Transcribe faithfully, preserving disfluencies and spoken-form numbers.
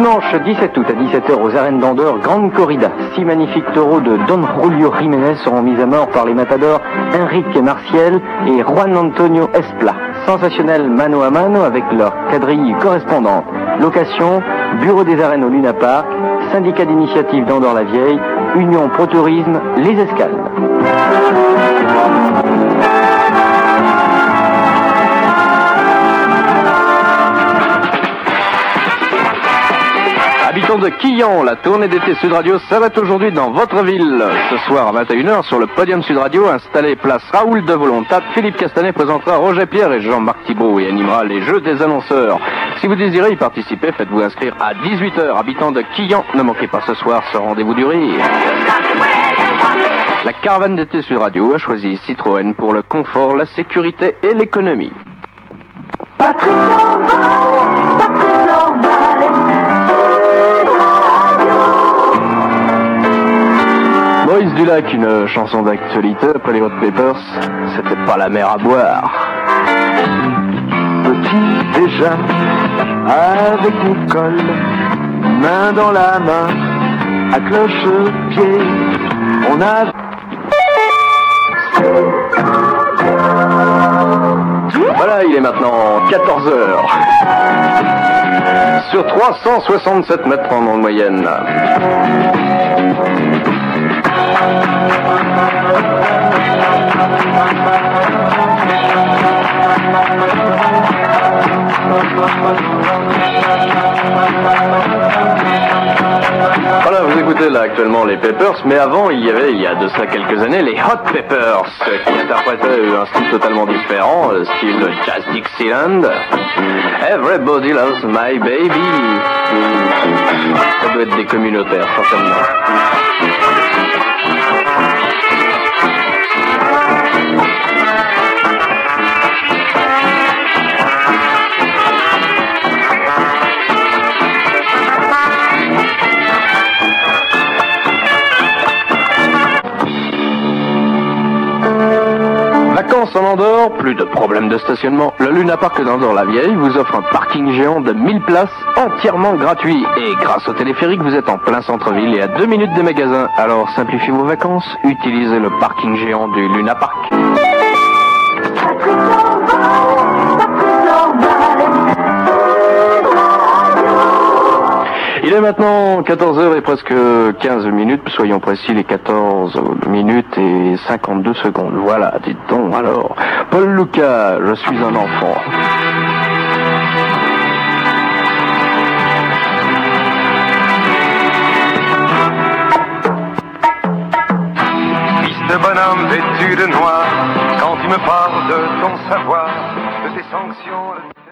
Dimanche dix-sept août à dix-sept heures aux arènes d'Andorre, grande corrida. Six magnifiques taureaux de Don Julio Jiménez seront mis à mort par les matadors Enrique Marciel et Juan Antonio Espla. Sensationnel mano à mano avec leur quadrille correspondante. Location, bureau des arènes au Luna Park, syndicat d'initiative d'Andorre-la-Vieille, Union Pro Tourisme, Les Escales. Habitants de Quillan, la tournée d'été Sud Radio s'arrête aujourd'hui dans votre ville. Ce soir à vingt et une heures, sur le podium Sud Radio, installé place Raoul de Volontat, Philippe Castanet présentera Roger Pierre et Jean-Marc Thibault et animera les jeux des annonceurs. Si vous désirez y participer, faites-vous inscrire à dix-huit heures. Habitants de Quillan, ne manquez pas ce soir ce rendez-vous du rire. La caravane d'été Sud Radio a choisi Citroën pour le confort, la sécurité et l'économie. Pas très normal, pas très normal. Maurice Dulac, une chanson d'actualité après les Hot Peppers, c'était pas la mer à boire. Petit déjà, avec Nicole, main dans la main, à cloche-pied, on a... Voilà, il est maintenant quatorze heures. Sur trois cent soixante-sept mètres en moyenne. Voilà, vous écoutez là actuellement les Peppers, mais avant il y avait, il y a de ça quelques années, les Hot Peppers, qui interprétaient un style totalement différent, le style Jazz Dixieland. Everybody loves my baby. Ça doit être des communautaires, certainement. Vacances en Andorre, plus de problèmes de stationnement. Le Luna Park d'Andorre-la-Vieille vous offre un parking géant de mille places entièrement gratuit. Et grâce au téléphérique, vous êtes en plein centre-ville et à deux minutes des magasins. Alors simplifiez vos vacances, utilisez le parking géant du Luna Park. Il est maintenant quatorze heures et presque quinze minutes, soyons précis, les quatorze minutes et cinquante-deux secondes. Voilà, dites donc alors. Paul Lucas, je suis un enfant. Fils de bonhomme vêtu de noir, quand tu me parles de ton savoir, de tes sanctions...